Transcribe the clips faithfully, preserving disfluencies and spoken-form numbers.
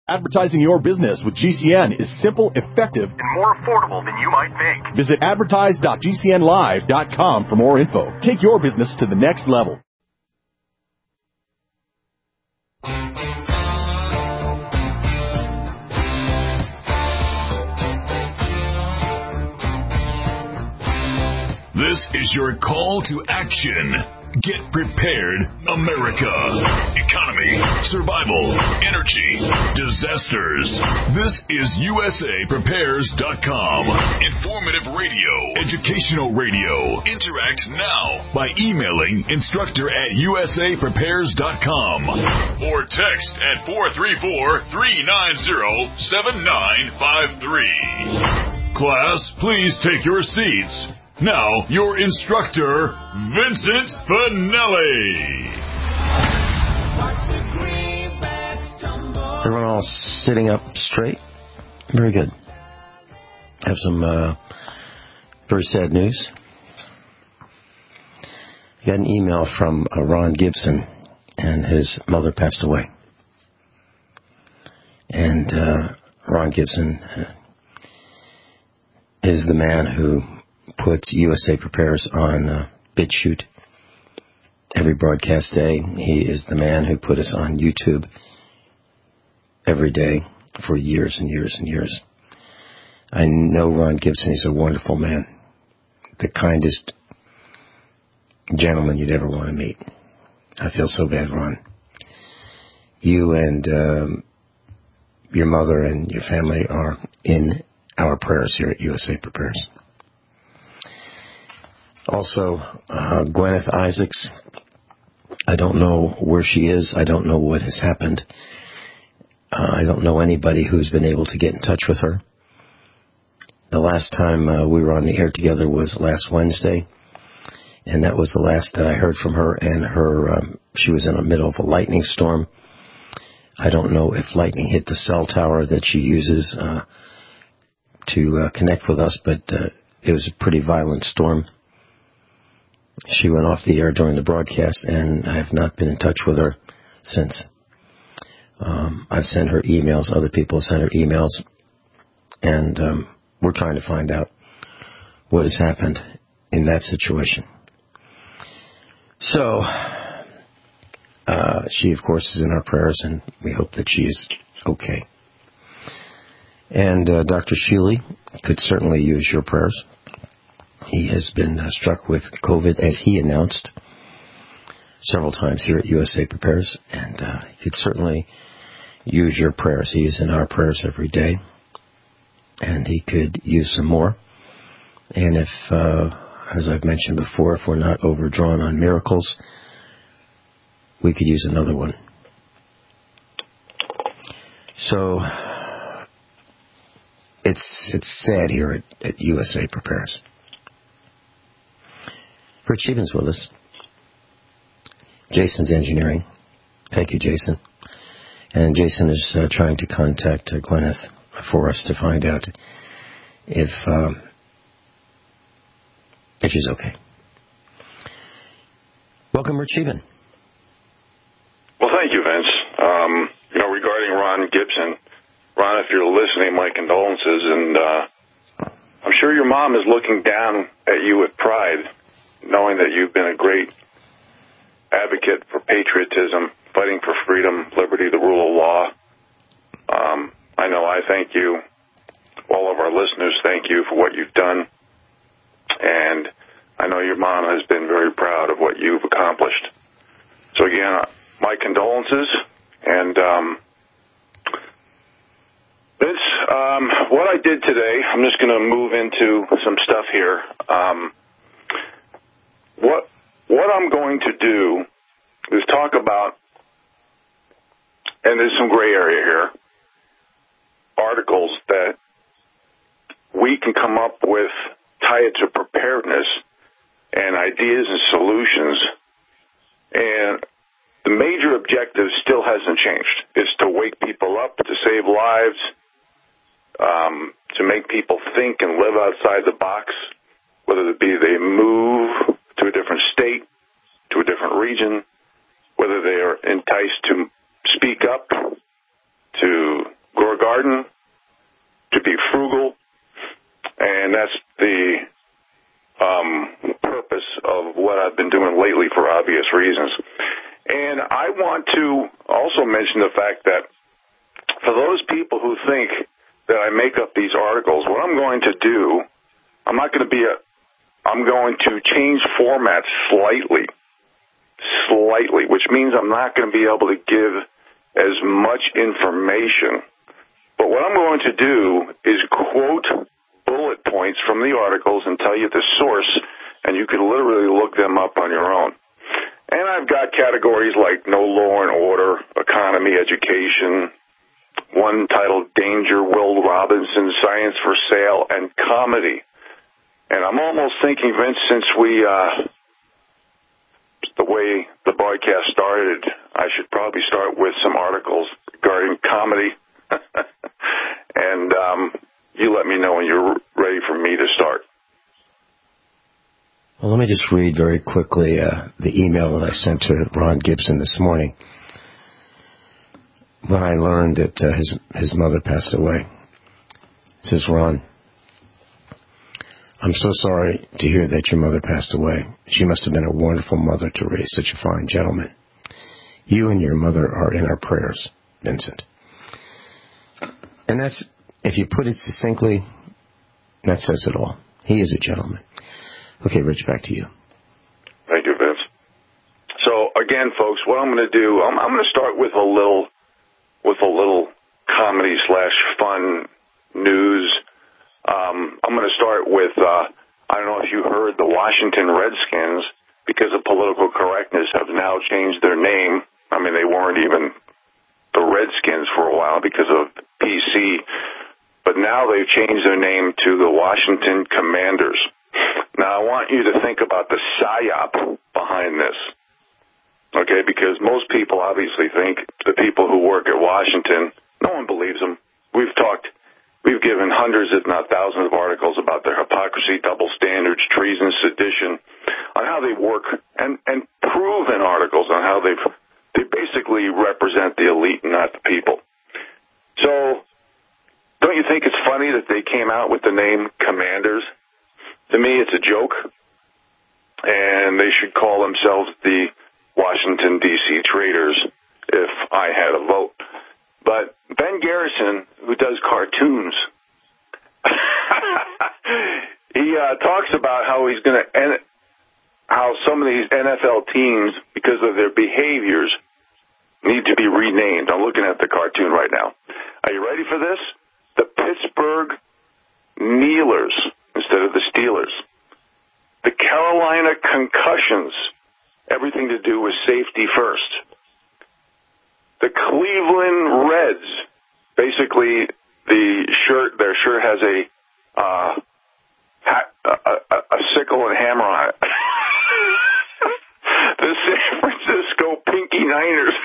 Advertising your business with G C N is simple, effective, and more affordable than you might think. Visit advertise dot g c n live dot com for more info. Take your business to the next level. This is your call to action. Get prepared, America. Economy, survival, energy, disasters. This is U S A Prepares dot com. Informative radio, educational radio. Interact now by emailing instructor at U S A Prepares dot com or text at four three four, three nine zero, seven nine five three. Class, please take your seats. Now, your instructor, Vincent Finelli. Everyone all sitting up straight? Very good. Have some uh, very sad news. I got an email from uh, Ron Gibson, and his mother passed away. And uh, Ron Gibson is the man who puts U S A Prepares on uh, BitChute every broadcast day. He is the man who put us on YouTube every day for years and years and years. I know Ron Gibson. He's a wonderful man. The kindest gentleman you'd ever want to meet. I feel so bad, Ron. You and um, your mother and your family are in our prayers here at U S A Prepares. Also, uh, Gwyneth Isaacs, I don't know where she is. I don't know what has happened. Uh, I don't know anybody who's been able to get in touch with her. The last time uh, we were on the air together was last Wednesday, and that was the last that I heard from her. And her, um, she was in the middle of a lightning storm. I don't know if lightning hit the cell tower that she uses uh, to uh, connect with us, but uh, it was a pretty violent storm. She went off the air during the broadcast, and I have not been in touch with her since. Um, I've sent her emails. Other people have sent her emails, and um, we're trying to find out what has happened in that situation. So, uh, she, of course, is in our prayers, and we hope that she is okay. And uh, Doctor Sheely could certainly use your prayers. He has been uh, struck with COVID, as he announced several times here at U S A Prepares, and uh, he could certainly use your prayers. He is in our prayers every day, and he could use some more. And if, uh, as I've mentioned before, if we're not overdrawn on miracles, we could use another one. So it's it's sad here at, at U S A Prepares. Rich Eben's with us. Jason's engineering. Thank you, Jason. And Jason is uh, trying to contact uh, Gwyneth for us to find out if um, if she's okay. Welcome, Rich Eben. Well, thank you, Vince. Um, you know, regarding Ron Gibson, Ron, if you're listening, my condolences, and uh, I'm sure your mom is looking down at you with pride, knowing that you've been a great advocate for patriotism, fighting for freedom, liberty, the rule of law. Um, I know I thank you. All of our listeners thank you for what you've done. And I know your mom has been very proud of what you've accomplished. So, again, my condolences. And um, this, um, what I did today, I'm just going to move into some stuff here. Um, what what I'm going to do is talk about, and there's some gray area here, articles that we can come up with, tie it to preparedness and ideas and solutions. And the major objective still hasn't changed. It's to wake people up, to save lives, um, to make people think and live outside the box, whether it be they move to a different state, to a different region, whether they are enticed to speak up, to garden, to be frugal, and that's the um, purpose of what I've been doing lately for obvious reasons. And I want to also mention the fact that for those people who think that I make up these articles, what I'm going to do, I'm not going to be a, I'm going to change formats slightly, slightly, which means I'm not going to be able to give as much information. But what I'm going to do is quote bullet points from the articles and tell you the source, and you can literally look them up on your own. And I've got categories like no law and order, economy, education, one titled Danger, Will Robinson, Science for Sale, and Comedy. And I'm almost thinking, Vince, since we, uh, the way the broadcast started, I should probably start with some articles regarding comedy. and um, you let me know when you're ready for me to start. Well, let me just read very quickly uh, the email that I sent to Ron Gibson this morning when I learned that uh, his his mother passed away. It says, Ron, I'm so sorry to hear that your mother passed away. She must have been a wonderful mother to raise such a fine gentleman. You and your mother are in our prayers, Vincent. And that's, if you put it succinctly, that says it all. He is a gentleman. Okay, Rich, back to you. Thank you, Vince. So again, folks, what I'm going to do, I'm, I'm going to start with a little, with a little comedy slash fun news. Um, I'm going to start with, uh, I don't know if you heard, the Washington Redskins, because of political correctness, have now changed their name. I mean, they weren't even the Redskins for a while because of P C, but now they've changed their name to the Washington Commanders. Now, I want you to think about the psyop behind this, okay, because most people obviously think the people who work at Washington, no one believes them. We've talked, we've given hundreds, if not thousands, of articles about their hypocrisy, double standards, treason, sedition, on how they work, and, and proven articles on how they've, they basically represent the elite and not the people. So, don't you think it's funny that they came out with the name Commanders? To me, it's a joke, and they should call themselves the Washington, D C Traitors if I had a vote. But Ben Garrison, who does cartoons, he uh, talks about how he's going to, how some of these N F L teams, because of their behaviors, need to be renamed. I'm looking at the cartoon right now. Are you ready for this? The Pittsburgh Kneelers instead of the Steelers. The Carolina Concussions, everything to do with safety first. The Cleveland Reds, basically the shirt, their shirt has a, uh, hat, a, a, a sickle and hammer on it. The San Francisco Pinky Niners,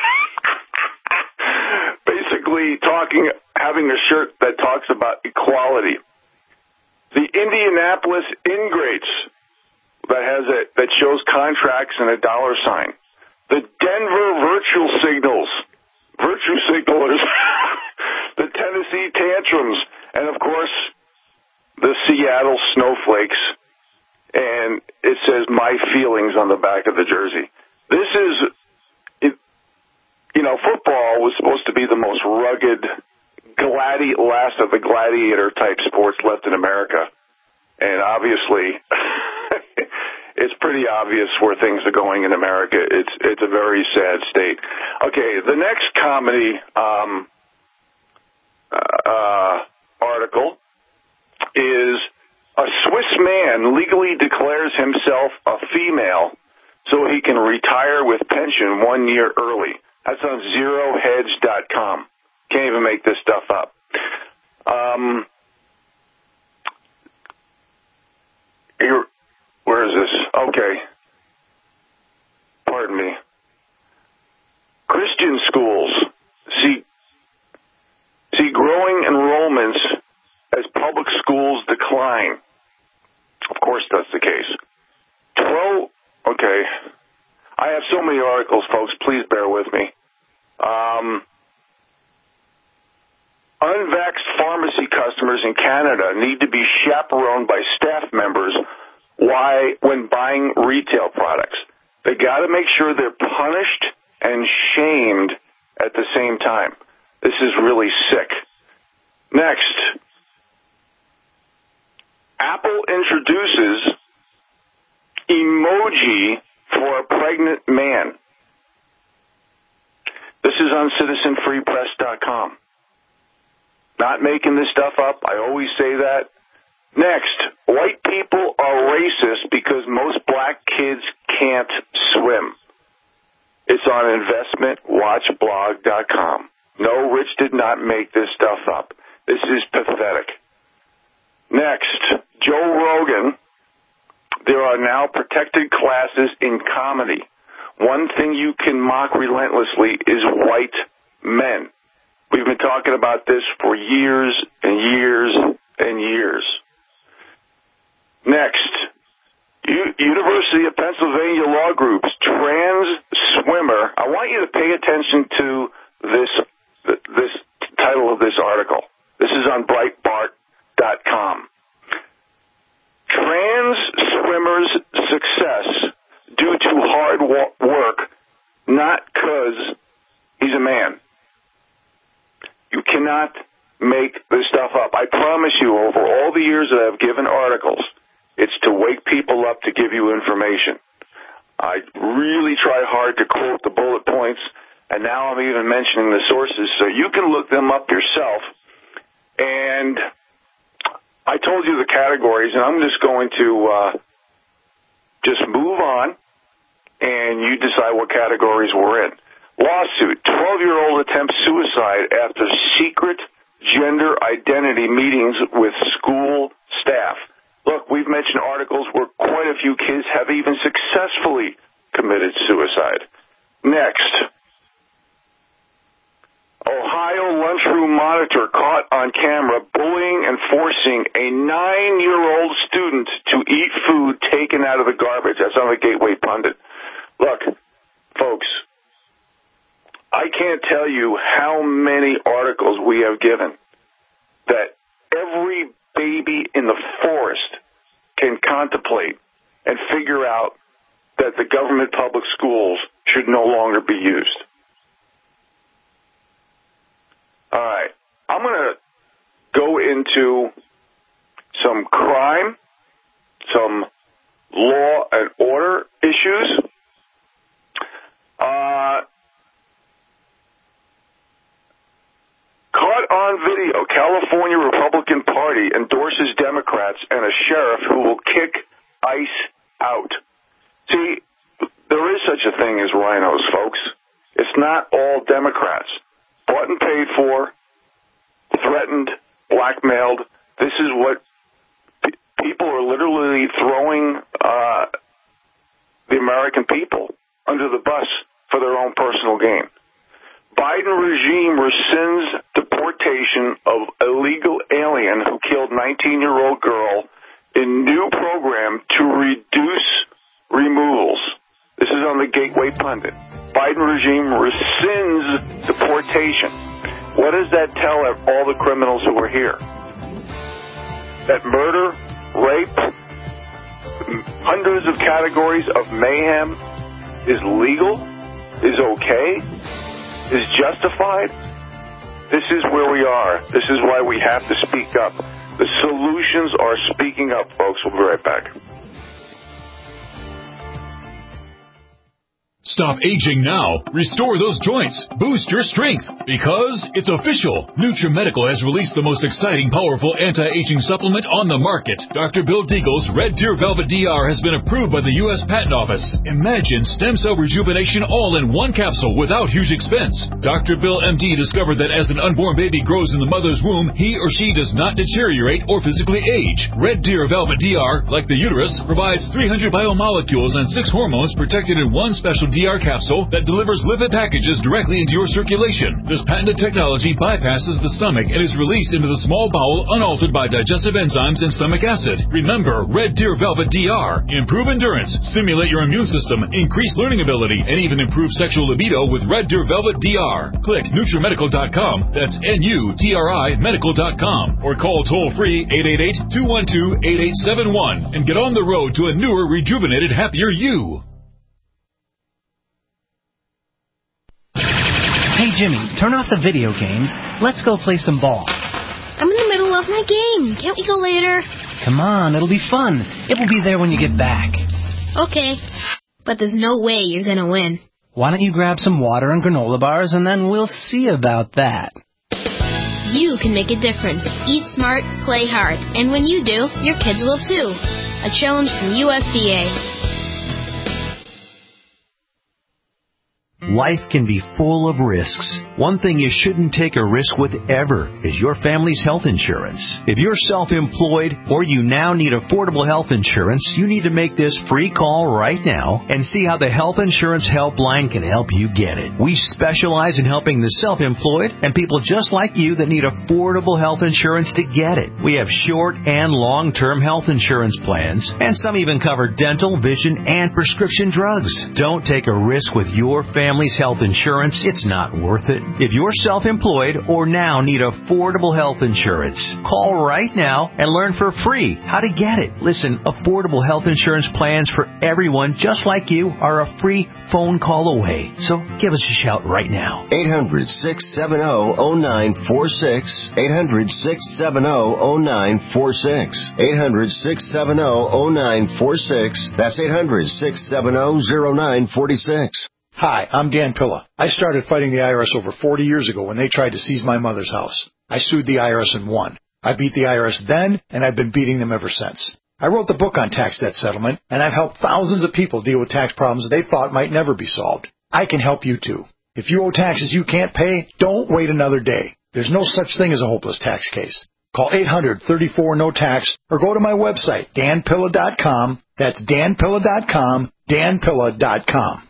basically talking, having a shirt that talks about equality. The Indianapolis Ingrates, that has a, that shows contracts and a dollar sign. The Denver Virtual Signals, Virtue Signalers, the Tennessee Tantrums, and of course, the Seattle Snowflakes. And it says "My Feelings" on the back of the jersey. This is, it, you know, football was supposed to be the most rugged, gladi- last of the gladiator-type sports left in America. And obviously, it's pretty obvious where things are going in America. It's it's a very sad state. Okay, the next comedy um, uh, article is a Swiss man legally declares himself a female so he can retire with pension one year early. That's on zero hedge dot com. Can't even make this stuff up. Um, here, where is this? Okay. Pardon me. Christian schools see see growing enrollments as public schools decline. Of course that's the case. Twelve, okay. I have so many articles, folks. Please bear with me. Um, unvaxxed pharmacy customers in Canada need to be chaperoned by staff members why when buying retail products. They got to make sure they're punished and shamed at the same time. This is really sick. Next, Apple introduces emoji for a pregnant man. This is on citizen free press dot com. Not making this stuff up. I always say that. Next, white people are racist because most black kids can't swim. It's on investment watch blog dot com. No, Rich did not make this stuff up. This is pathetic. Next, Joe Rogan. There are now protected classes in comedy. One thing you can mock relentlessly is white men. We've been talking about this for years and years and years. Next, U- University of Pennsylvania Law Group's trans swimmer. I want you to pay attention to this this title of this article. This is on breitbart dot com. Trans swimmer's success due to hard work, not because he's a man. You cannot make this stuff up. I promise you, over all the years that I've given articles, it's to wake people up to give you information. I really try hard to quote the bullet points, and now I'm even mentioning the sources, so you can look them up yourself. And I told you the categories, and I'm just going to uh, just move on, and you decide what categories we're in. Lawsuit. twelve-year-old attempts suicide after secret gender identity meetings with school staff. Look, we've mentioned articles where quite a few kids have even successfully committed suicide. Next. Ohio lunchroom monitor caught on camera bullying and forcing a nine-year-old student to eat food taken out of the garbage. That's on the Gateway Pundit. Look, folks, I can't tell you how many articles we have given that every baby in the forest can contemplate and figure out that the government public schools should no longer be used. All right. I'm going to go into some crime, some law and order issues. Uh, caught on video, California Republican Party endorses Democrats and a sheriff who will kick ICE out. See, there is such a thing as rhinos, folks. It's not all Democrats. Bought and paid for, threatened, blackmailed. This is what p- people are literally throwing uh, the American people under the bus for their own personal gain. Biden regime rescinds deportation of illegal alien who killed nineteen-year-old girl in new program to reduce removals. This is on the Gateway Pundit. Biden regime rescinds deportation. What does that tell all the criminals who are here? That murder, rape, hundreds of categories of mayhem is legal, is okay, is justified? This is where we are. This is why we have to speak up. The solutions are speaking up, folks. We'll be right back. Stop aging now. Restore those joints. Boost your strength. Because it's official. NutriMedical has released the most exciting, powerful anti-aging supplement on the market. Doctor Bill Deagle's Red Deer Velvet D R has been approved by the U S Patent Office. Imagine stem cell rejuvenation all in one capsule without huge expense. Doctor Bill M D discovered that as an unborn baby grows in the mother's womb, he or she does not deteriorate or physically age. Red Deer Velvet D R, like the uterus, provides three hundred biomolecules and six hormones protected in one special D D R capsule that delivers lipid packages directly into your circulation. This patented technology bypasses the stomach and is released into the small bowel unaltered by digestive enzymes and stomach acid. Remember, Red Deer Velvet D R. Improve endurance, stimulate your immune system, increase learning ability, and even improve sexual libido with Red Deer Velvet D R. Click NutriMedical dot com, that's N U T R I medical dot com, or call toll-free eight eight eight, two one two, eight eight seven one and get on the road to a newer, rejuvenated, happier you. Hey, Jimmy, turn off the video games. Let's go play some ball. I'm in the middle of my game. Can't we go later? Come on, it'll be fun. It will be there when you get back. Okay, but there's no way you're going to win. Why don't you grab some water and granola bars, and then we'll see about that. You can make a difference. Eat smart, play hard. And when you do, your kids will too. A challenge from U S D A. Life can be full of risks. One thing you shouldn't take a risk with ever is your family's health insurance. If you're self-employed or you now need affordable health insurance, you need to make this free call right now and see how the Health Insurance Helpline can help you get it. We specialize in helping the self-employed and people just like you that need affordable health insurance to get it. We have short and long-term health insurance plans, and some even cover dental, vision, and prescription drugs. Don't take a risk with your family health insurance. It's not worth it. If you're self-employed or now need affordable health insurance, call right now and learn for free how to get it. Listen, affordable health insurance plans for everyone just like you are a free phone call away. So give us a shout right now. eight hundred, six seven zero, zero nine four six. eight hundred, six seven zero, zero nine four six. eight hundred, six seven zero, zero nine four six. That's eight hundred, six seven zero, zero nine four six. Hi, I'm Dan Pilla. I started fighting the I R S over forty years ago when they tried to seize my mother's house. I sued the I R S and won. I beat the I R S then, and I've been beating them ever since. I wrote the book on tax debt settlement, and I've helped thousands of people deal with tax problems they thought might never be solved. I can help you too. If you owe taxes you can't pay, don't wait another day. There's no such thing as a hopeless tax case. Call eight hundred, thirty-four, no tax or go to my website, Dan Pilla dot com. That's Dan Pilla dot com, Dan Pilla dot com.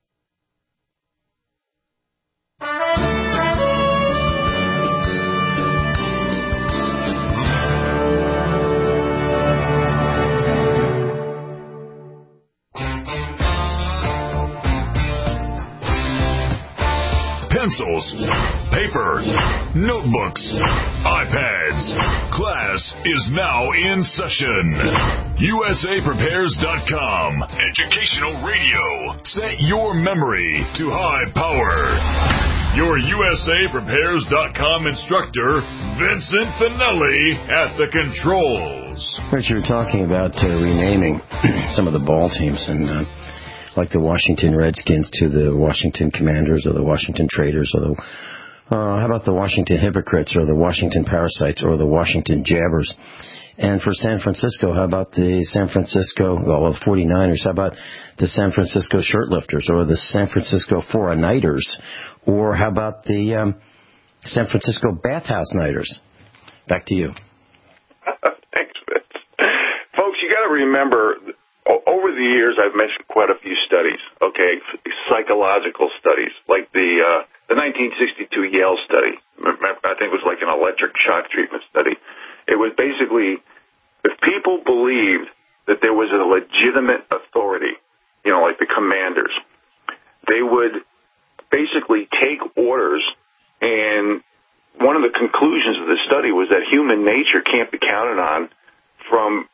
Pencils, paper, notebooks, iPads. Class is now in session. U S A Prepares dot com. Educational radio. Set your memory to high power. Your U S A Prepares dot com instructor, Vincent Finelli, at the controls. Richard, talking about uh, renaming some of the ball teams, and uh, like the Washington Redskins to the Washington Commanders or the Washington Traders, or the uh, how about the Washington Hypocrites or the Washington Parasites or the Washington Jabbers? And for San Francisco, how about the San Francisco, well, the forty-niners, how about the San Francisco Shirtlifters or the San Francisco Four-A-Nighters? Or how about the um, San Francisco Bathhouse Nighters? Back to you. Thanks, Vince. Folks, you got to remember, over the years, I've mentioned quite a few studies, okay, psychological studies, like the uh, the nineteen sixty-two Yale study. I think it was like an electric shock treatment study. It was basically, if people believed that there was a legitimate authority, you know, like the commanders, they would basically take orders, and one of the conclusions of the study was that human nature can't be counted on from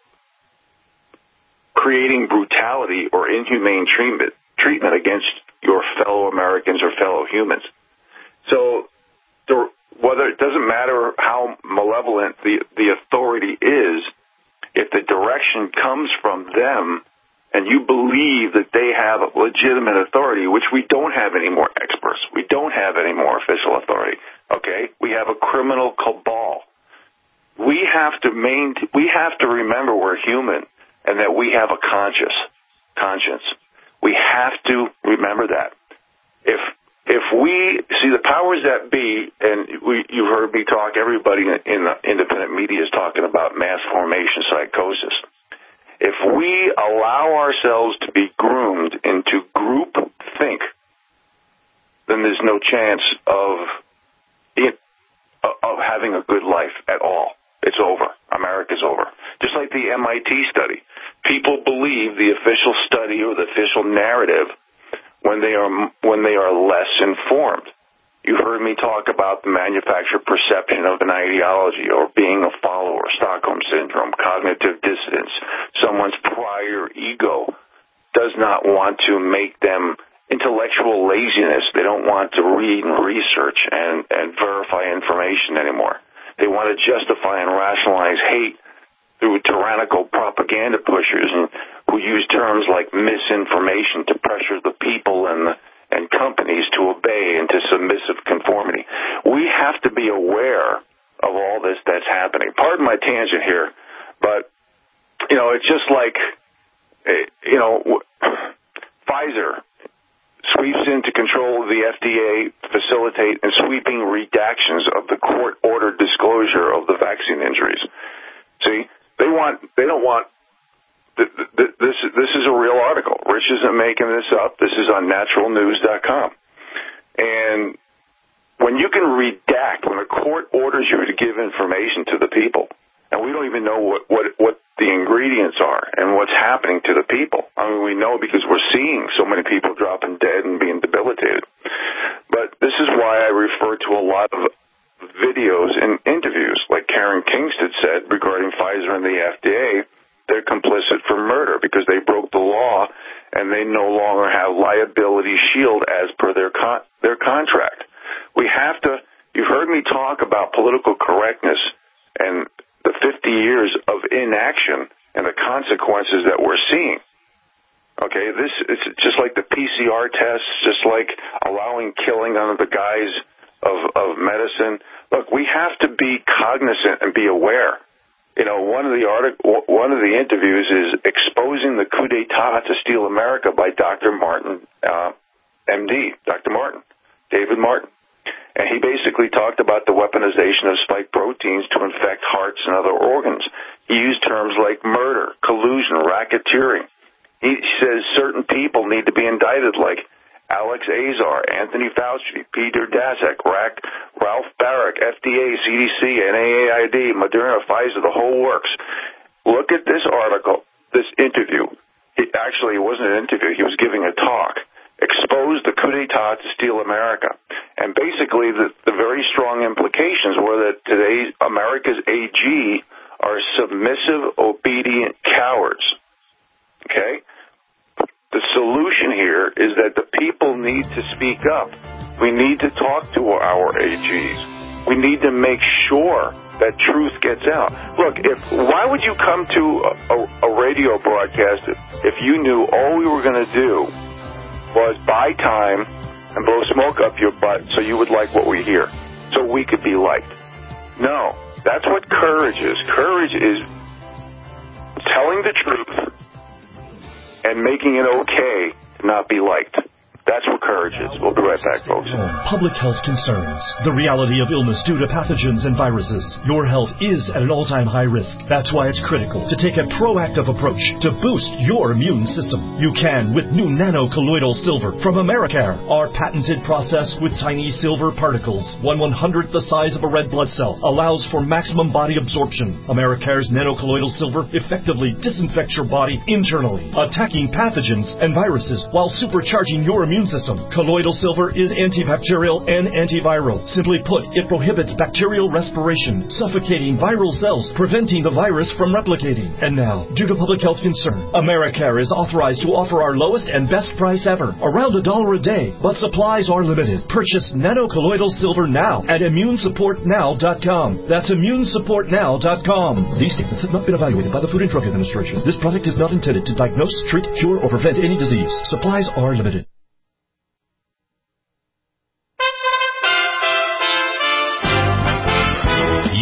creating brutality or inhumane treatment treatment against your fellow Americans or fellow humans. So the, whether it doesn't matter how malevolent the, the authority is, if the direction comes from them and you believe that they have legitimate authority, which we don't have any more experts, we don't have any more official authority, okay? We have a criminal cabal. We have to main, we have to remember we're human, and that we have a conscious conscience. We have to remember that. If if we see the powers that be, and we, you've heard me talk, everybody in the independent media is talking about mass formation psychosis. If we allow ourselves to be groomed into group think, then there's no chance of it, of having a good life at all. It's over. America's over. Just like the M I T study. People believe the official study or the official narrative when they are when they are less informed. You heard me talk about the manufactured perception of an ideology or being a follower, Stockholm Syndrome, cognitive dissonance. Someone's prior ego does not want to make them intellectual laziness. They don't want to read and research and, and verify information anymore. They want to justify and rationalize hate through tyrannical propaganda pushers and who use terms like misinformation to pressure the people and the and companies to obey into submissive conformity. We have to be aware of all this that's happening. Pardon my tangent here, but, you know, it's just like, you know, Pfizer sweeps into control of the F D A, facilitate and sweeping redactions of the court-ordered disclosure of the vaccine injuries. See, they want, they don't want, This this is a real article. Rich isn't making this up. This is on natural news dot com. And when you can redact, when a court orders you to give information to the people, and we don't even know what, what, what the ingredients are and what's happening to the people. I mean, we know because we're seeing so many people dropping dead and being debilitated. But this is why I refer to a lot of videos and interviews, like Karen Kingston said regarding Pfizer and the F D A. They're complicit for murder because they broke the law and they no longer have liability shield as per their con- their contract. We have to, you've heard me talk about political correctness and the fifty years of inaction and the consequences that we're seeing. Okay, this is just like the P C R tests, just like allowing killing under the guise of, of medicine. Look, we have to be cognizant and be aware. You know, one of the artic- one of the interviews is exposing the coup d'etat to steal America by Doctor Martin, uh, M D, Doctor Martin, David Martin. And he basically talked about the weaponization of spike proteins to infect hearts and other organs. He used terms like murder, collusion, racketeering. He says certain people need to be indicted, like Alex Azar, Anthony Fauci, Peter Daszak, Ralph Barrett, F D A, C D C, N A A I D, Moderna, Pfizer, the whole works. Look at this article, this interview. It actually it wasn't an interview. He was giving a talk. Exposed the coup d'etat to steal America. And basically the, the very strong implications were that today America's A G are submissive, obedient cowards. Okay? The solution here is that the people need to speak up. We need to talk to our A Gs. We need to make sure that truth gets out. Look, if why would you come to a, a, a radio broadcast if you knew all we were going to do was buy time and blow smoke up your butt so you would like what we hear, so we could be liked? No, that's what courage is. Courage is telling the truth and making it okay to not be liked. That's what courage is. We'll be right back, folks. Public health concerns. The reality of illness due to pathogens and viruses. Your health is at an all-time high risk. That's why it's critical to take a proactive approach to boost your immune system. You can with new nano-colloidal silver from Americare. Our patented process with tiny silver particles, one one-hundredth the size of a red blood cell, allows for maximum body absorption. Americare's nano-colloidal silver effectively disinfects your body internally, attacking pathogens and viruses while supercharging your immune system. Colloidal silver is antibacterial and antiviral. Simply put, it prohibits bacterial respiration, suffocating viral cells, preventing the virus from replicating. And now, due to public health concern, Americare is authorized to offer our lowest and best price ever, around a dollar a day, but supplies are limited. Purchase nano-colloidal silver now at immune support now dot com. That's immune support now dot com. These statements have not been evaluated by the Food and Drug Administration. This product is not intended to diagnose, treat, cure, or prevent any disease. Supplies are limited.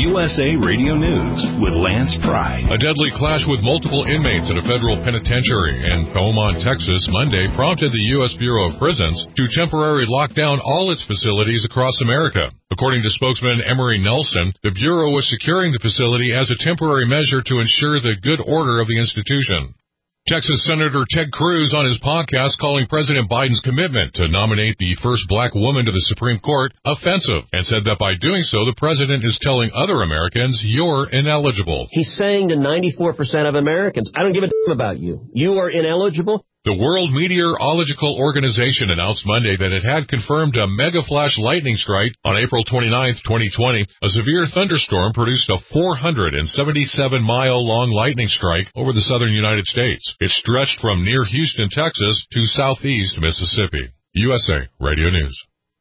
U S A Radio News with Lance Pry. A deadly clash with multiple inmates at a federal penitentiary in Beaumont, Texas, Monday prompted the U S Bureau of Prisons to temporarily lock down all its facilities across America. According to spokesman Emery Nelson, the Bureau was securing the facility as a temporary measure to ensure the good order of the institution. Texas Senator Ted Cruz on his podcast calling President Biden's commitment to nominate the first black woman to the Supreme Court offensive and said that by doing so, the president is telling other Americans, you're ineligible. He's saying to ninety-four percent of Americans, I don't give a damn about you. You are ineligible. The World Meteorological Organization announced Monday that it had confirmed a mega flash lightning strike on April twenty-ninth, twenty twenty. A severe thunderstorm produced a four hundred seventy-seven mile long lightning strike over the southern United States. It stretched from near Houston, Texas to southeast Mississippi. U S A Radio News.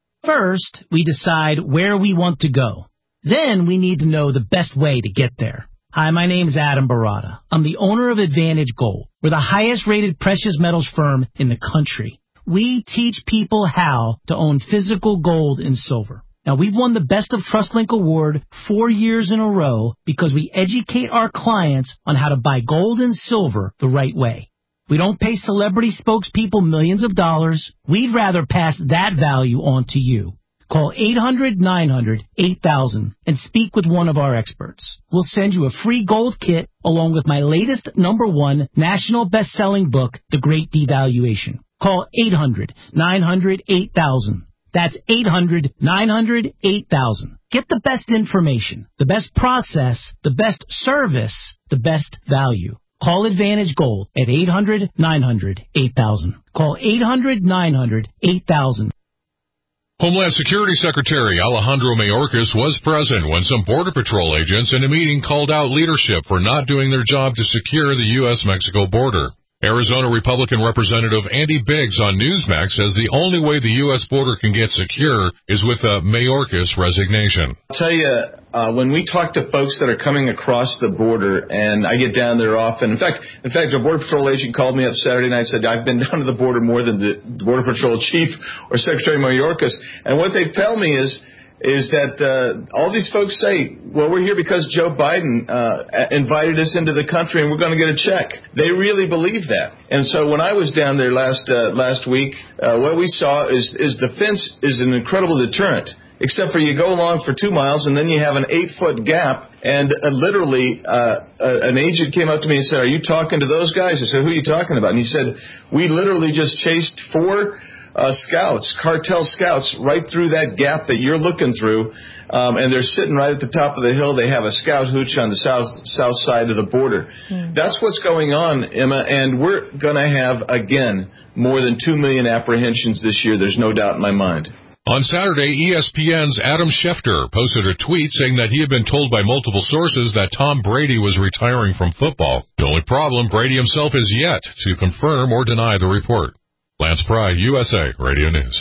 First, we decide where we want to go. Then we need to know the best way to get there. Hi, my name is Adam Barada. I'm the owner of Advantage Gold. We're the highest-rated precious metals firm in the country. We teach people how to own physical gold and silver. Now, we've won the Best of TrustLink Award four years in a row because we educate our clients on how to buy gold and silver the right way. We don't pay celebrity spokespeople millions of dollars. We'd rather pass that value on to you. Call eight hundred, nine hundred, eight thousand and speak with one of our experts. We'll send you a free gold kit along with my latest number one national best-selling book, The Great Devaluation. Call eight hundred, nine hundred, eight thousand. That's eight hundred, nine hundred, eight thousand. Get the best information, the best process, the best service, the best value. Call Advantage Gold at eight hundred, nine hundred, eight thousand. Call eight hundred, nine hundred, eight thousand. Homeland Security Secretary Alejandro Mayorkas was present when some Border Patrol agents in a meeting called out leadership for not doing their job to secure the U S Mexico border. Arizona Republican Representative Andy Biggs on Newsmax says the only way the U S border can get secure is with a Mayorkas resignation. I'll tell you, uh, when we talk to folks that are coming across the border, and I get down there often, in fact, in fact, a Border Patrol agent called me up Saturday night and said, I've been down to the border more than the Border Patrol chief or Secretary Mayorkas. And what they tell me is, is that uh, all these folks say, well, we're here because Joe Biden uh, invited us into the country and we're going to get a check. They really believe that. And so when I was down there last uh, last week, uh, what we saw is, is the fence is an incredible deterrent, except for you go along for two miles and then you have an eight-foot gap. And uh, literally uh, uh, an agent came up to me and said, are you talking to those guys? I said, who are you talking about? And he said, we literally just chased four Uh, scouts, cartel scouts, right through that gap that you're looking through, um, and they're sitting right at the top of the hill. They have a scout hooch on the south south side of the border. Mm. That's what's going on, Emma, and we're going to have, again, more than two million apprehensions this year. There's no doubt in my mind. On Saturday, E S P N's Adam Schefter posted a tweet saying that he had been told by multiple sources that Tom Brady was retiring from football. The only problem, Brady himself is yet to confirm or deny the report. Lance Pry, U S A Radio News.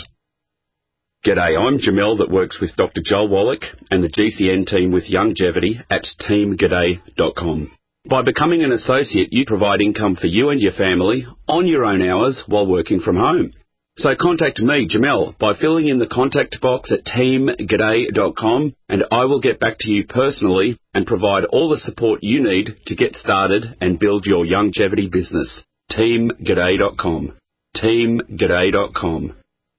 G'day, I'm Jamel that works with Doctor Joel Wallach and the G C N team with Longevity at team g'day dot com. By becoming an associate, you provide income for you and your family on your own hours while working from home. So contact me, Jamel, by filling in the contact box at team g'day dot com, and I will get back to you personally and provide all the support you need to get started and build your longevity business. team g'day dot com. team g'day dot com.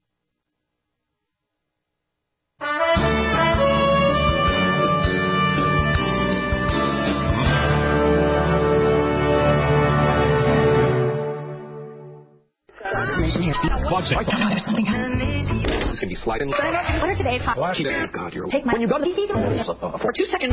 There's something happening. This is going to be sliding. What are today's hot? God, you're Take my when you go to the for two seconds.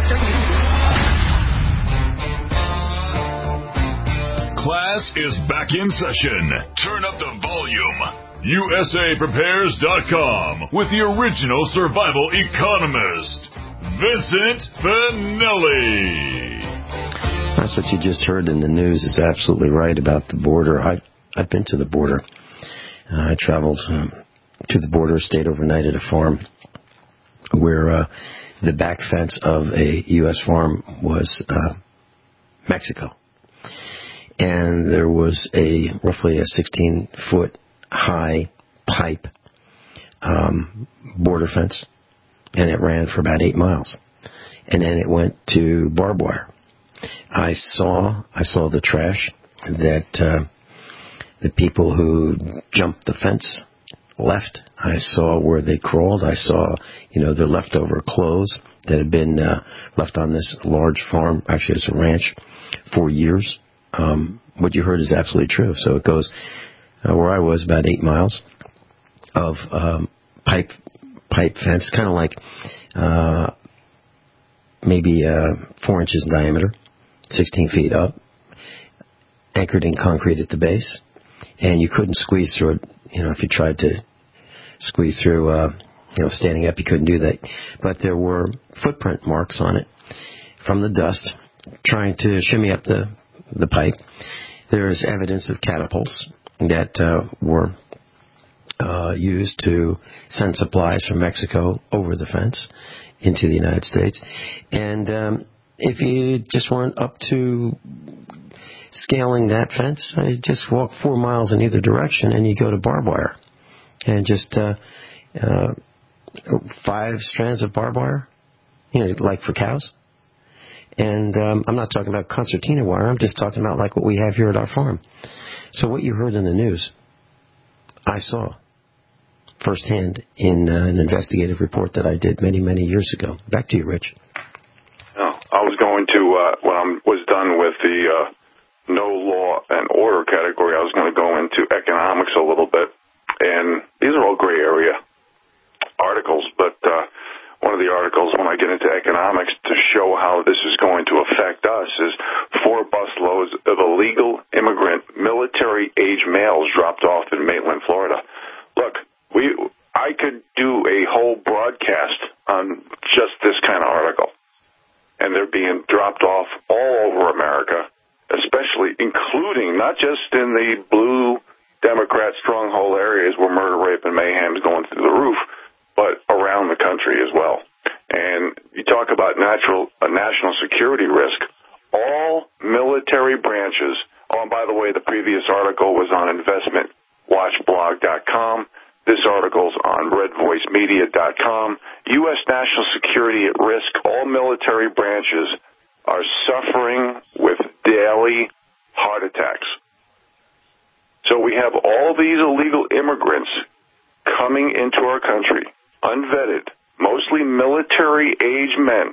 Class is back in session. Turn up the volume. U S A Prepares dot com with the original survival economist, Vincent Finelli. That's what you just heard in the news is absolutely right about the border. I've, I've been to the border. Uh, I traveled um, to the border, stayed overnight at a farm where uh, the back fence of a U S farm was uh, Mexico. And there was a roughly a sixteen-foot high pipe um, border fence, and it ran for about eight miles. and then it went to barbed wire. I saw I saw the trash that uh, the people who jumped the fence left. I saw where they crawled. I saw, you know, their leftover clothes that had been uh, left on this large farm. Actually, it's a ranch for years. Um, what you heard is absolutely true. So it goes uh, where I was, about eight miles of um, pipe pipe fence, kind of like uh, maybe uh, four inches in diameter, sixteen feet up, anchored in concrete at the base, and you couldn't squeeze through it. You know, if you tried to squeeze through, uh, you know, standing up, you couldn't do that. But there were footprint marks on it from the dust, trying to shimmy up the the pipe. There's evidence of catapults that uh, were uh, used to send supplies from Mexico over the fence into the United States. And um, if you just weren't up to scaling that fence, I just walk four miles in either direction and you go to barbed wire. And just uh, uh, five strands of barbed wire, you know, like for cows. And um, I'm not talking about concertina wire. I'm just talking about like what we have here at our farm. So what you heard in the news, I saw firsthand in uh, an investigative report that I did many, many years ago. Back to you, Rich. Oh, I was going to, uh, when I was done with the uh, no law and order category, I was going to go into economics a little bit. And these are all gray area articles, but uh, one of the articles when I get into economics to show how this is going to affect us is four busloads of illegal immigrant military-age males dropped off in Maitland, Florida. Look, we I could do a whole broadcast on just this kind of article, and they're being dropped off all over America, especially including not just in the blue Democrat stronghold areas where murder, rape, and mayhem is going through the roof, but around the country as well. And you talk about natural, a national security risk. All military branches, oh, and by the way, the previous article was on investment watch blog dot com. This article's on red voice media dot com. U S national security at risk. All military branches are suffering with daily heart attacks. So we have all these illegal immigrants coming into our country, unvetted, mostly military-age men,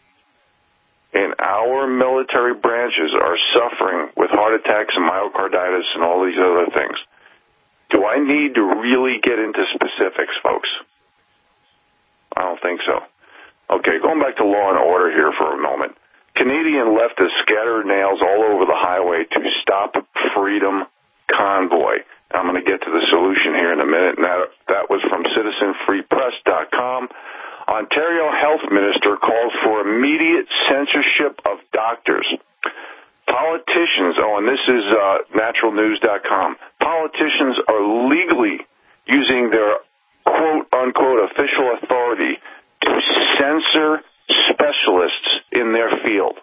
and our military branches are suffering with heart attacks and myocarditis and all these other things. Do I need to really get into specifics, folks? I don't think so. Okay, going back to law and order here for a moment. Canadian leftists scattered nails all over the highway to stop freedom convoy. I'm going to get to the solution here in a minute, and that, that was from citizen free press dot com. Ontario Health Minister calls for immediate censorship of doctors. Politicians, oh, and this is uh, natural news dot com. Politicians are legally using their quote-unquote official authority to censor specialists in their field.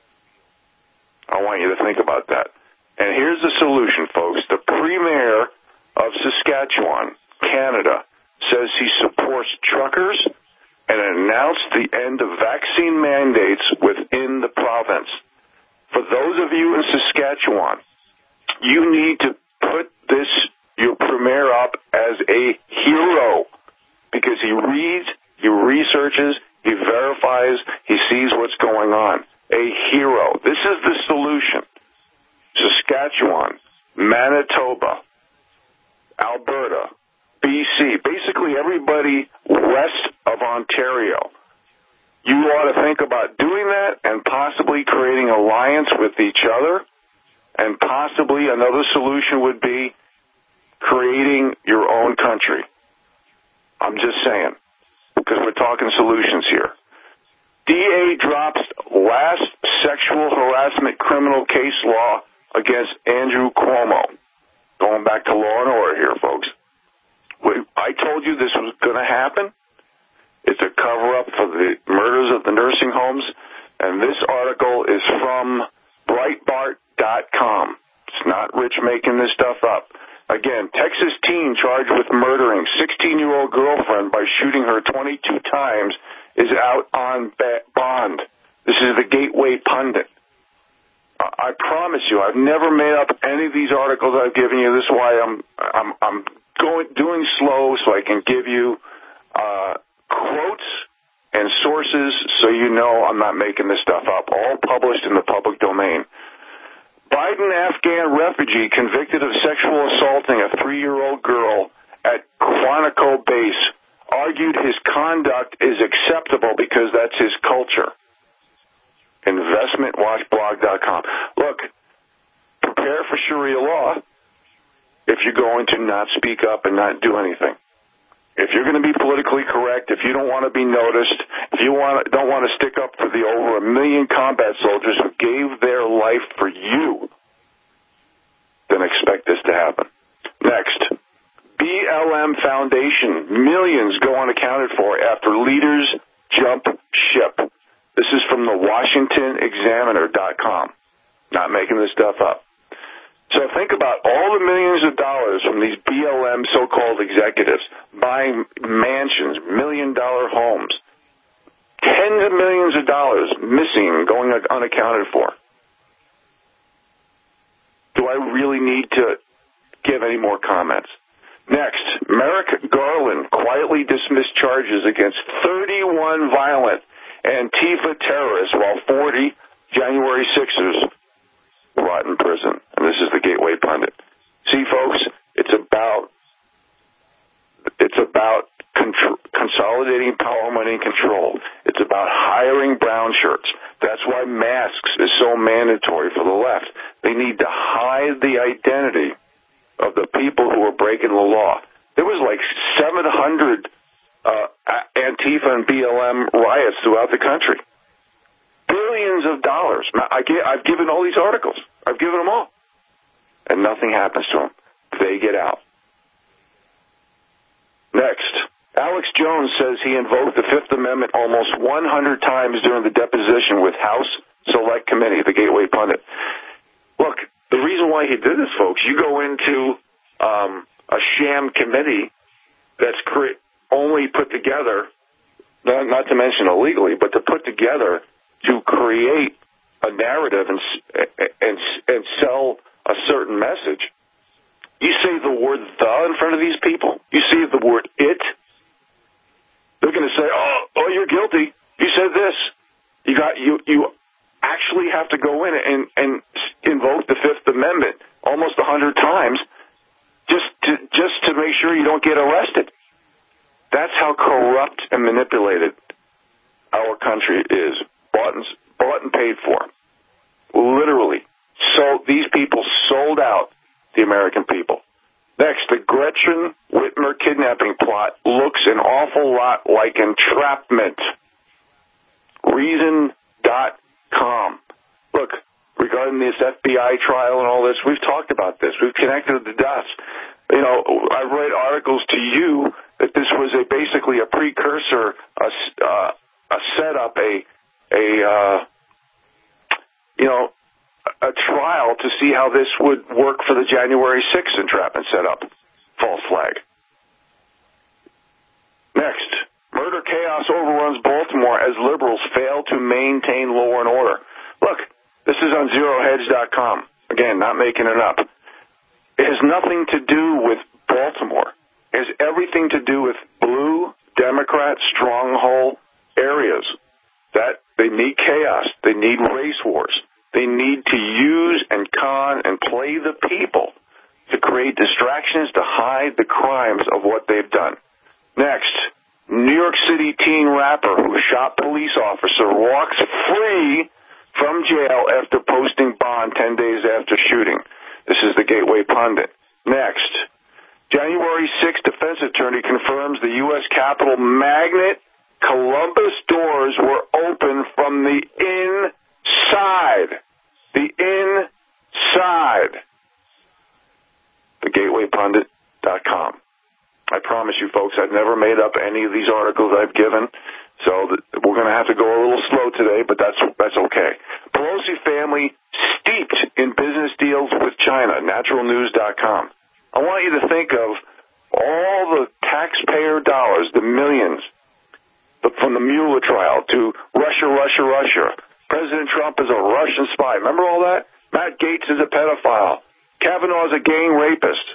I want you to think about that. And here's the solution, folks. The Premier of Saskatchewan, Canada, says he supports truckers and announced the end of vaccine mandates within the province. For those of you in Saskatchewan, you need to put this, your Premier, up as a hero because he reads, he researches, he verifies, he sees what's going on. A hero. This is the solution. Saskatchewan, Manitoba, Alberta, B C, basically everybody west of Ontario. You ought to think about doing that and possibly creating an alliance with each other, and possibly another solution would be creating your own country. I'm just saying, because we're talking solutions here. D A drops last sexual harassment criminal case law against Andrew Cuomo. Going back to law and order here, folks. I told you this was going to happen. It's a cover-up for the murders of the nursing homes, and this article is from Breitbart dot com. It's not Rich making this stuff up. Again, Texas teen charged with murdering sixteen-year-old girlfriend by shooting her twenty-two times is out on bond. This is the Gateway Pundit. I promise you, I've never made up any of these articles I've given you. This is why I'm I'm I'm going doing slow so I can give you uh, quotes and sources so you know I'm not making this stuff up. All published in the public domain. Biden Afghan refugee convicted of sexual assaulting a three-year-old girl at Quantico base argued his conduct is acceptable because that's his culture. investment watch blog dot com. Look, prepare for Sharia law if you're going to not speak up and not do anything. If you're going to be politically correct, if you don't want to be noticed, if you want, don't want to stick up for the over a million combat soldiers who gave their life for you, then expect this to happen. Next, B L M Foundation. Millions go unaccounted for after leaders jump ship. This is from the Washington Examiner dot com. Not making this stuff up. So think about all the millions of dollars from these B L M so-called executives buying mansions, million-dollar homes, tens of millions of dollars missing, going unaccounted for. Do I really need to give any more comments? Next, Merrick Garland quietly dismissed charges against thirty-one violent Antifa terrorists while forty January sixers rot in prison. And this is the Gateway Pundit. See, folks, it's about it's about contr- consolidating power, money, and control. It's about hiring brown shirts. That's why masks is so mandatory for the left. They need to hide the identity of the people who are breaking the law. There was like seven hundred uh, Antifa and B L M riots throughout the country. Billions of dollars. I get, I've given all these articles. I've given them all. And nothing happens to them. They get out. Next, Alex Jones says he invoked the Fifth Amendment almost one hundred times during the deposition with House Select Committee, the Gateway Pundit. Look, the reason why he did this, folks, you go into um, a sham committee that's cre- only put together, not, not to mention illegally, but to put together to create a narrative and and and sell a certain message. You say the word "the" in front of these people. You say the word "it." They're going to say, "Oh, oh, you're guilty. You said this." You got you. You actually have to go in and and invoke the Fifth Amendment almost a hundred times just to just to make sure you don't get arrested. That's how corrupt and manipulated our country is. Bought and, bought and paid for. Literally. So these people sold out the American people. Next, the Gretchen Whitmer kidnapping plot looks an awful lot like entrapment. Reason dot com. Look, regarding this F B I trial and all this, we've talked about this. We've connected the dots. You know, I've read articles to you that this was a basically a precursor, a, uh, a setup, a a uh, you know, a trial to see how this would work for the January sixth entrapment setup. False flag. Next, murder chaos overruns Baltimore as liberals fail to maintain law and order. Look, this is on zero hedge dot com. Again, not making it up. It has nothing to do with Baltimore. It has everything to do with blue Democrat stronghold areas. That they need chaos. They need race wars. They need to use and con and play the people to create distractions to hide the crimes of what they've done. Next, New York City teen rapper who shot police officer walks free from jail after posting bond ten days after shooting. This is the Gateway Pundit. Next, January sixth defense attorney confirms the U S Capitol magnet Columbus doors were open from the inside. The inside. The Gateway Pundit dot com. I promise you, folks, I've never made up any of these articles I've given, so we're going to have to go a little slow today, but that's that's okay. Pelosi family steeped in business deals with China, natural news dot com. I want you to think of all the taxpayer dollars, the millions, from the Mueller trial to Russia, Russia, Russia. President Trump is a Russian spy. Remember all that? Matt Gaetz is a pedophile. Kavanaugh is a gang rapist.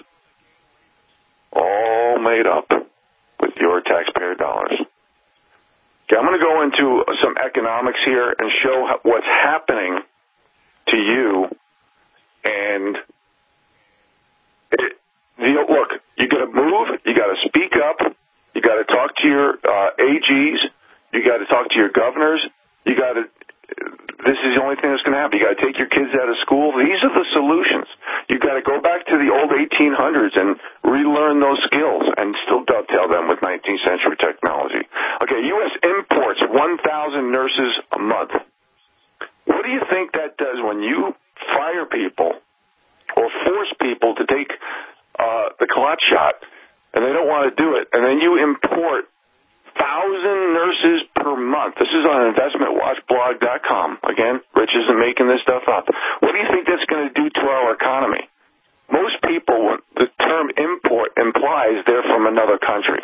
All made up with your taxpayer dollars. Okay, I'm going to go into some economics here and show what's happening to you. And it, the, look, you got to move. You got to speak up. You got to talk to your uh, A Gs. You got to talk to your governors. You got to. This is the only thing that's going to happen. You got to take your kids out of school. These are the solutions. You got to go back to the old eighteen hundreds and relearn those skills and still dovetail them with nineteenth century technology. Okay, U S imports one thousand nurses a month. What do you think that does when you fire people or force people to take uh, the clot shot and they don't want to do it, and then you import thousand nurses per month? This is on investment watch blog dot com. Again, Rich isn't making this stuff up. What do you think that's going to do to our economy? Most people, the term import implies they're from another country.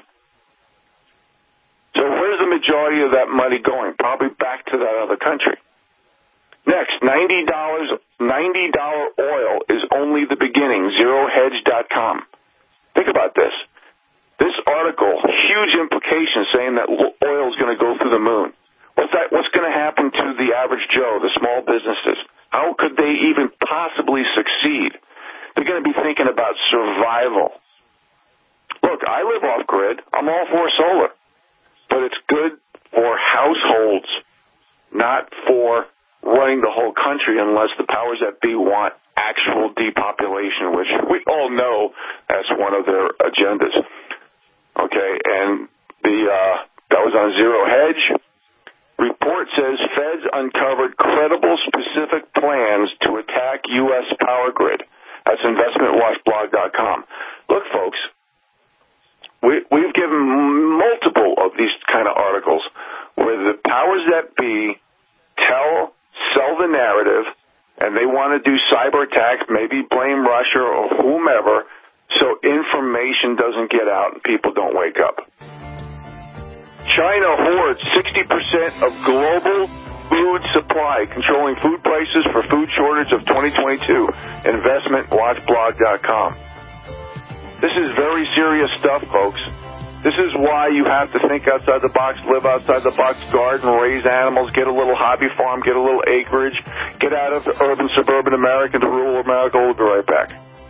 So where's the majority of that money going? Probably back to that other country. Next, ninety dollars, ninety dollars oil is only the beginning, zero hedge dot com. Think about this. This article, huge implications saying that oil is going to go through the moon. What's that? What's going to happen to the average Joe, the small businesses? How could they even possibly succeed? They're going to be thinking about survival. Look, I live off grid. I'm all for solar, but it's good for households, not for running the whole country unless the powers that be want actual depopulation, which we all know that's one of their agendas. Okay, and the uh, that was on Zero Hedge. Report says feds uncovered credible specific plans to attack U S power grid. That's investment watch blog dot com. Look, folks, we, we've given multiple of these kind of articles where the powers that be tell, sell the narrative, and they want to do cyber attacks, maybe blame Russia or whomever, so information doesn't get out and people don't wake up. China hoards sixty percent of global food supply, controlling food prices for food shortage of twenty twenty-two. investment watch blog dot com. This is very serious stuff, folks. This is why you have to think outside the box, live outside the box, garden, raise animals, get a little hobby farm, get a little acreage, get out of urban, suburban America to rural America. We'll be right back.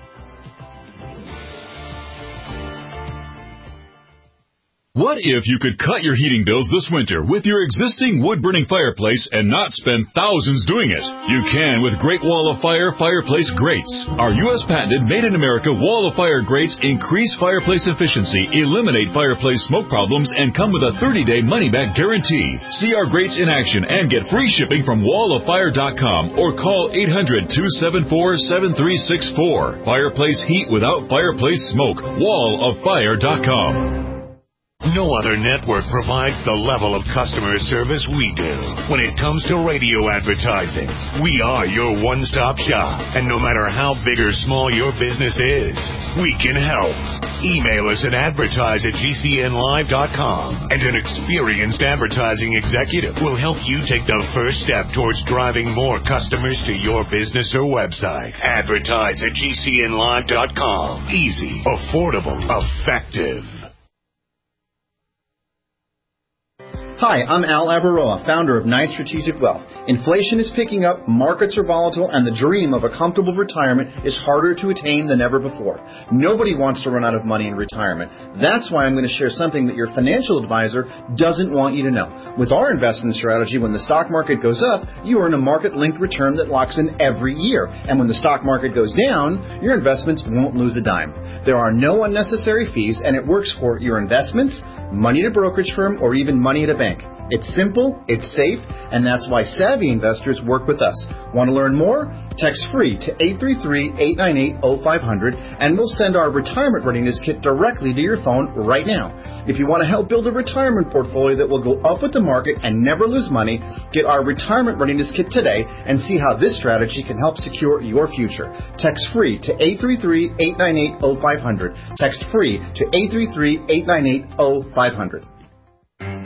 What if you could cut your heating bills this winter with your existing wood-burning fireplace and not spend thousands doing it? You can with Great Wall of Fire Fireplace Grates. Our U S patented made-in-America Wall of Fire grates increase fireplace efficiency, eliminate fireplace smoke problems, and come with a thirty-day money-back guarantee. See our grates in action and get free shipping from wall of fire dot com or call eight hundred, two seven four, seven three six four. Fireplace heat without fireplace smoke. wall of fire dot com. No other network provides the level of customer service we do. When it comes to radio advertising, we are your one-stop shop. And no matter how big or small your business is, we can help. Email us at advertise at G C N live dot com, and an experienced advertising executive will help you take the first step towards driving more customers to your business or website. Advertise at G C N live dot com. Easy, affordable, effective. Hi, I'm Al Abaroa, founder of Knight Strategic Wealth. Inflation is picking up, markets are volatile, and the dream of a comfortable retirement is harder to attain than ever before. Nobody wants to run out of money in retirement. That's why I'm going to share something that your financial advisor doesn't want you to know. With our investment strategy, when the stock market goes up, you earn a market-linked return that locks in every year. And when the stock market goes down, your investments won't lose a dime. There are no unnecessary fees, and it works for your investments, money at a brokerage firm, or even money at a bank. It's simple, it's safe, and that's why savvy investors work with us. Want to learn more? Text FREE to eight three three, eight nine eight, zero five zero zero, and we'll send our retirement readiness kit directly to your phone right now. If you want to help build a retirement portfolio that will go up with the market and never lose money, get our retirement readiness kit today and see how this strategy can help secure your future. Text FREE to eight three three, eight nine eight, zero five zero zero. Text FREE to eight three three, eight nine eight, zero five zero zero.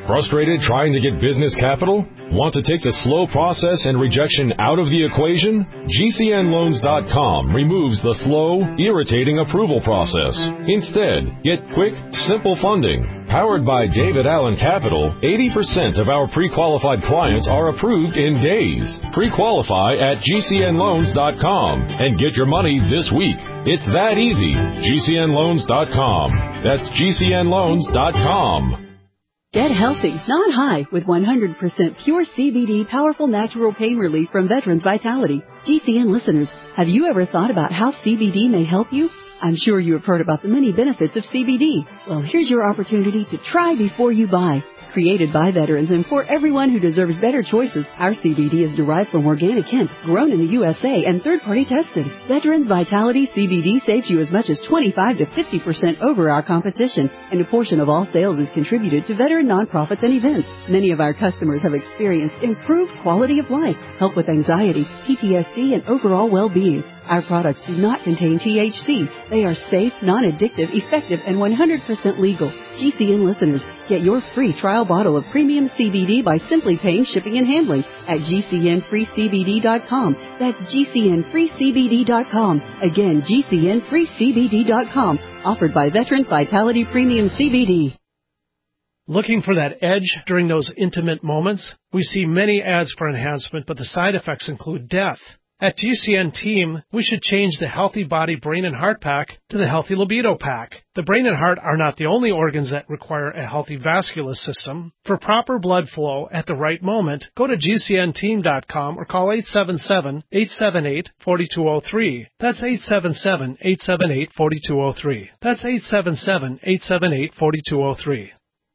Frustrated trying to get business capital? Want to take the slow process and rejection out of the equation? G C N loans dot com removes the slow, irritating approval process. Instead, get quick, simple funding. Powered by David Allen Capital, eighty percent of our pre-qualified clients are approved in days. Pre-qualify at G C N loans dot com and get your money this week. It's that easy. G C N loans dot com. That's G C N loans dot com. Get healthy, not high, with one hundred percent pure C B D powerful natural pain relief from Veterans Vitality. G C N listeners, have you ever thought about how C B D may help you? I'm sure you have heard about the many benefits of C B D. Well, here's your opportunity to try before you buy. Created by veterans and for everyone who deserves better choices, our C B D is derived from organic hemp, grown in the U S A and third-party tested. Veterans Vitality C B D saves you as much as twenty-five to fifty percent over our competition, and a portion of all sales is contributed to veteran nonprofits and events. Many of our customers have experienced improved quality of life, help with anxiety, P T S D, and overall well-being. Our products do not contain T H C. They are safe, non-addictive, effective, and one hundred percent legal. G C N listeners, get your free trial bottle of premium C B D by simply paying shipping and handling at G C N free C B D dot com. That's G C N free C B D dot com. Again, G C N free C B D dot com. Offered by Veterans Vitality Premium C B D. Looking for that edge during those intimate moments? We see many ads for enhancement, but the side effects include death. At G C N Team, we should change the Healthy Body, Brain, and Heart Pack to the Healthy Libido Pack. The brain and heart are not the only organs that require a healthy vascular system. For proper blood flow at the right moment, go to G C N team dot com or call eight seven seven, eight seven eight, four two zero three. That's eight seven seven, eight seven eight, four two zero three. That's eight seven seven, eight seven eight, four two zero three.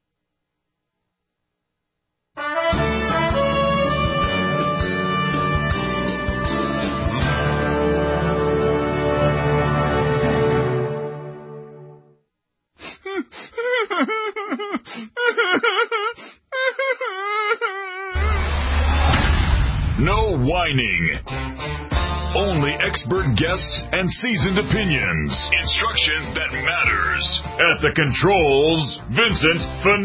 No whining. Only expert guests and seasoned opinions. Instruction that matters. At the controls, Vincent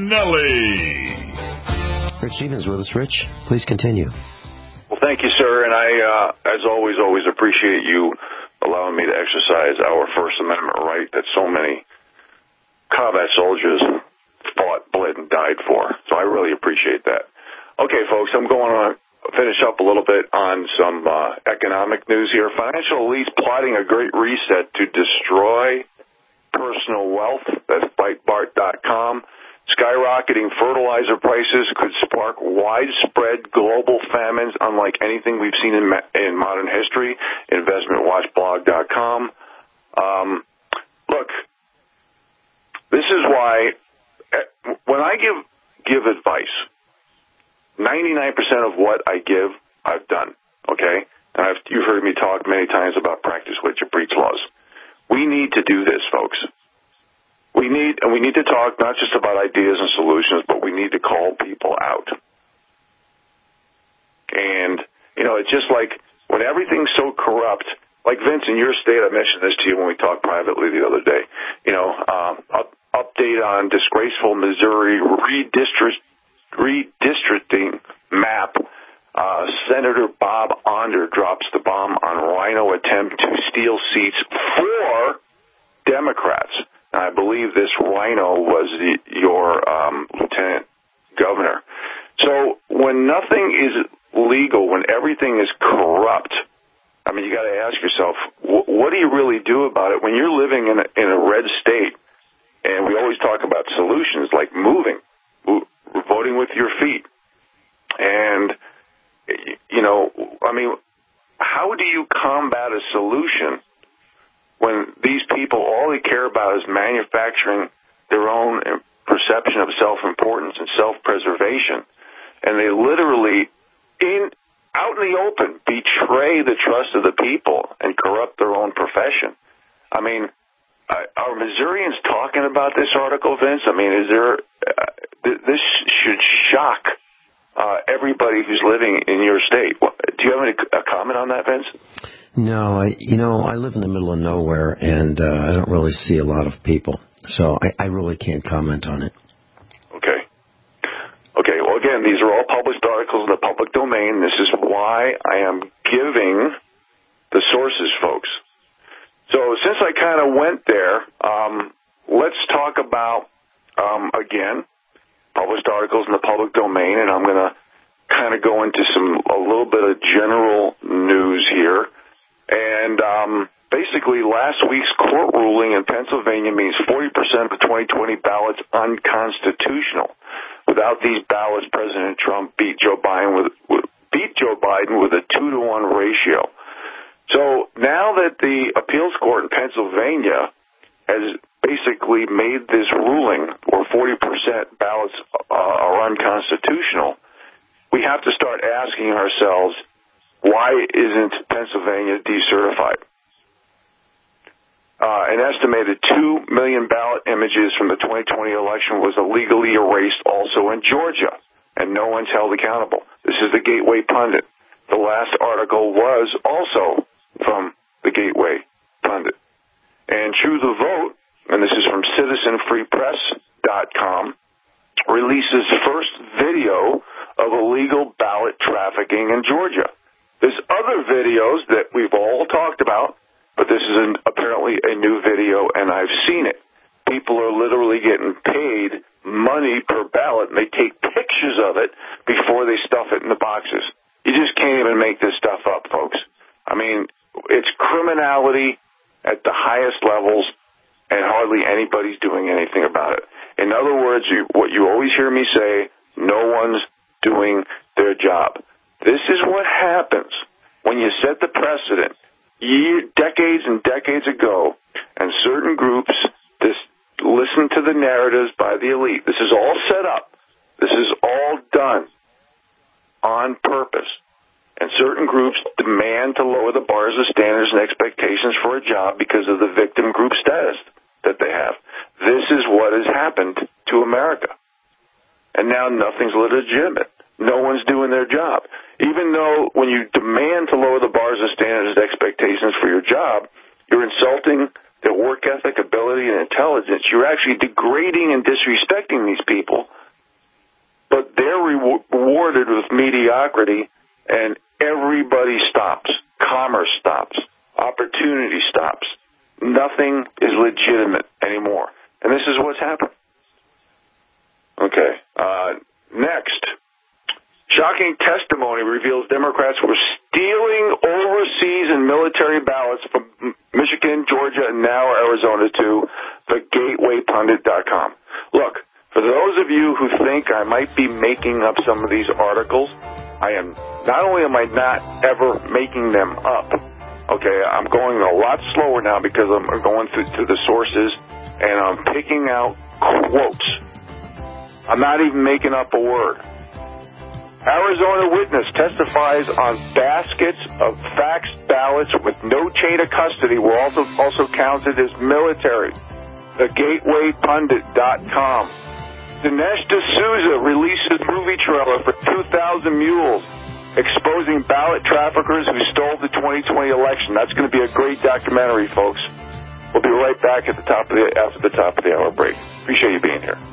Finelli. Rich Stevens with us. Rich, please continue. Well, thank you, sir. And I, uh, as always, always appreciate you allowing me to exercise our First Amendment right that so many combat soldiers fought, bled, and died for. So I really appreciate that. Okay, folks, I'm going to finish up a little bit on some uh, economic news here. Financial elites plotting a great reset to destroy personal wealth. That's Breitbart dot com. Skyrocketing fertilizer prices could spark widespread global famines unlike anything we've seen in, ma- in modern history. investment watch blog dot com. Um, look, this is why when I give give advice, ninety-nine percent of what I give, I've done, okay? And I've, you've heard me talk many times about practice what you preach laws. We need to do this, folks. We need, and we need to talk not just about ideas and solutions, but we need to call people out. And, you know, it's just like when everything's so corrupt, like Vince, in your state, I mentioned this to you when we talked privately the other day, you know, um, up, update on disgraceful Missouri redistrict, redistricting map. Uh, Senator Bob Onder drops the bomb on Rhino attempt to steal seats for Democrats. And I believe this Rhino was the, your um, lieutenant governor. So when nothing is legal, when everything is corrupt, I mean, you got to ask yourself, wh- what do you really do about it when you're living in a, in a red state? And we always talk about solutions like moving, voting with your feet. And, you know, I mean, how do you combat a solution when these people, all they care about is manufacturing their own perception of self-importance and self-preservation, and they literally, in out in the open, betray the trust of the people and corrupt their own profession? I mean, are Missourians talking about this article, Vince? I mean, is there, uh, th- this should shock uh, everybody who's living in your state. Do you have any a comment on that, Vince? No, I, you know, I live in the middle of nowhere, and uh, I don't really see a lot of people, so I, I really can't comment on it. Okay. again, these are all published articles in the public domain. This is why I am giving the sources, folks. So since I kind of went there, um, let's talk about, um, again, published articles in the public domain, and I'm going to kind of go into some a little bit of general news here. And um, basically, last week's court ruling in Pennsylvania means forty percent of the twenty twenty ballots unconstitutional. Without these ballots, President Trump beat Joe Biden with, with beat Joe Biden with a two to one ratio. So now that the appeals court in Pennsylvania has basically made this ruling where forty percent ballots uh, are unconstitutional, we have to start asking ourselves, why isn't Pennsylvania decertified? Uh, an estimated two million ballot images from the twenty twenty election was illegally erased also in Georgia, and no one's held accountable. This is the Gateway Pundit. The last article was also from the Gateway Pundit. And True the Vote, and this is from citizen free press dot com, releases first video of illegal ballot trafficking in Georgia. There's other videos that we've all talked about, but this is an, apparently a new video, and I've seen it. People are literally getting paid money per ballot, and they take pictures of it before they stuff it in the boxes. You just can't even make this stuff up, folks. I mean, it's criminality at the highest levels, and hardly anybody's doing anything about it. In other words, you, what you always hear me say, no one's doing their job. This is what happens when you set the precedent year, decades and decades ago, and certain groups just listen to the narratives by the elite. This is all set up. This is all done on purpose. And certain groups demand to lower the bars of standards and expectations for a job because of the victim group status that they have. This is what has happened to America. And now nothing's legitimate. No one's doing their job. Even though when you demand to lower the bars of standards and expectations for your job, you're insulting their work ethic, ability, and intelligence. You're actually degrading and disrespecting these people, but they're re- rewarded with mediocrity, and everybody stops. Commerce stops. Opportunity stops. Nothing is legitimate anymore. And this is what's happened. Okay. Uh, next. Shocking testimony reveals Democrats were stealing overseas and military ballots from Michigan, Georgia, and now Arizona too. The gateway pundit dot com. Look, for those of you who think I might be making up some of these articles, I am, not only am I not ever making them up, okay, I'm going a lot slower now because I'm going through to the sources and I'm picking out quotes. I'm not even making up a word. Arizona witness testifies on baskets of faxed ballots with no chain of custody were also, also counted as military. The gateway pundit dot com. Dinesh D'Souza releases movie trailer for two thousand Mules, exposing ballot traffickers who stole the twenty twenty election. That's going to be a great documentary, folks. We'll be right back at the top of the after the top of the hour break. Appreciate you being here.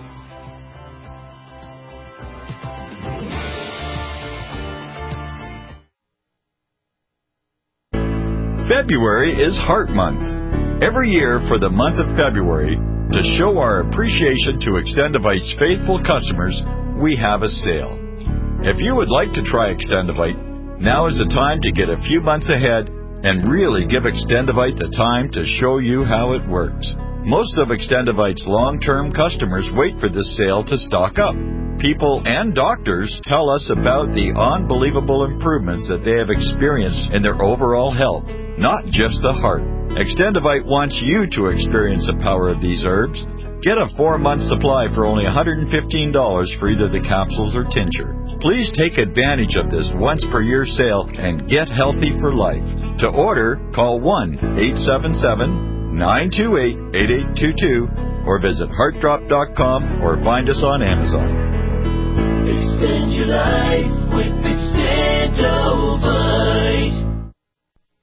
February is Heart Month. Every year for the month of February, to show our appreciation to Extendivite's faithful customers, we have a sale. If you would like to try Extendivite, now is the time to get a few months ahead and really give Extendivite the time to show you how it works. Most of Extendivite's long-term customers wait for this sale to stock up. People and doctors tell us about the unbelievable improvements that they have experienced in their overall health, not just the heart. Extendivite wants you to experience the power of these herbs. Get a four-month supply for only one hundred fifteen dollars for either the capsules or tincture. Please take advantage of this once-per-year sale and get healthy for life. To order, call one eight seven seven, nine two eight, eight eight two two or visit heart drop dot com or find us on Amazon. Extend your life with Extendo.